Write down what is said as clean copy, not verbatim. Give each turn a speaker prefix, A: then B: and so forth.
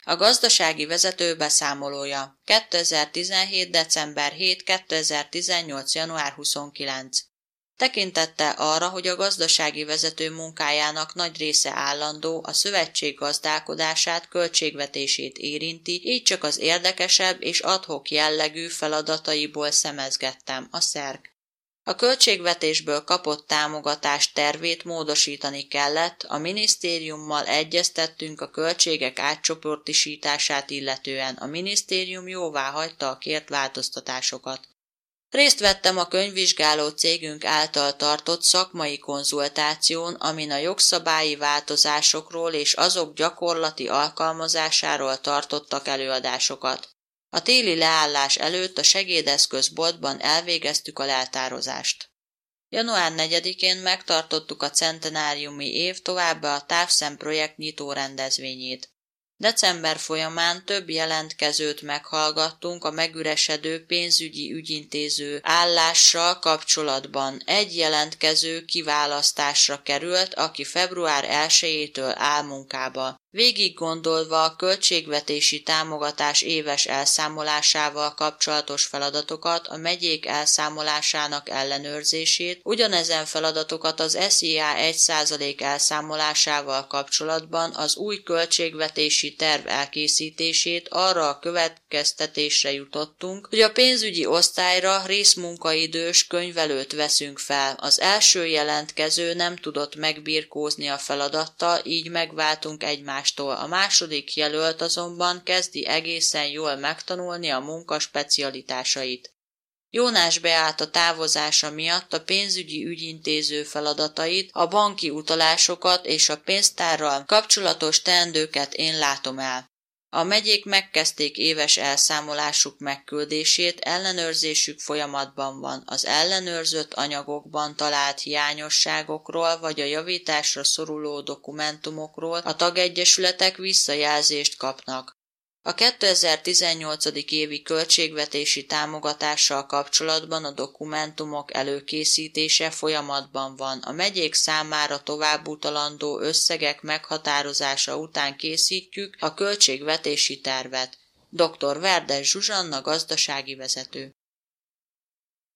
A: A gazdasági vezető beszámolója. 2017. december 7. 2018. január 29. Tekintettel arra, hogy a gazdasági vezető munkájának nagy része állandó, a szövetség gazdálkodását, költségvetését érinti, így csak az érdekesebb és ad hoc jellegű feladataiból szemezgettem, a szerk. A költségvetésből kapott támogatás tervét módosítani kellett, a minisztériummal egyeztettünk a költségek átcsoportosítását illetően, a minisztérium jóváhagyta a kért változtatásokat. Részt vettem a könyvvizsgáló cégünk által tartott szakmai konzultáción, amin a jogszabályi változásokról és azok gyakorlati alkalmazásáról tartottak előadásokat. A téli leállás előtt a segédeszközboltban elvégeztük a leltározást. Január 4-én megtartottuk a centenáriumi év, továbbá a Távszem projekt nyitó rendezvényét. December folyamán több jelentkezőt meghallgattunk a megüresedő pénzügyi ügyintéző állással kapcsolatban. Egy jelentkező kiválasztásra került, aki február 1-től áll munkába. Végig gondolva a költségvetési támogatás éves elszámolásával kapcsolatos feladatokat, a megyék elszámolásának ellenőrzését, ugyanezen feladatokat az SZIA 1% elszámolásával kapcsolatban az új költségvetési terv elkészítését, arra a következtetésre jutottunk, hogy a pénzügyi osztályra részmunkaidős könyvelőt veszünk fel. Az első jelentkező nem tudott megbirkózni a feladattal, így megváltunk egymástól. A második jelölt azonban kezdi egészen jól megtanulni a munka specialitásait. Jónás Beáta távozása miatt a pénzügyi ügyintéző feladatait, a banki utalásokat és a pénztárral kapcsolatos teendőket én látom el. A megyék megkezdték éves elszámolásuk megküldését, ellenőrzésük folyamatban van. Az ellenőrzött anyagokban talált hiányosságokról vagy a javításra szoruló dokumentumokról a tagegyesületek visszajelzést kapnak. A 2018. évi költségvetési támogatással kapcsolatban a dokumentumok előkészítése folyamatban van. A megyék számára továbbutalandó összegek meghatározása után készítjük a költségvetési tervet. Dr. Verdes Zsuzsanna, gazdasági vezető.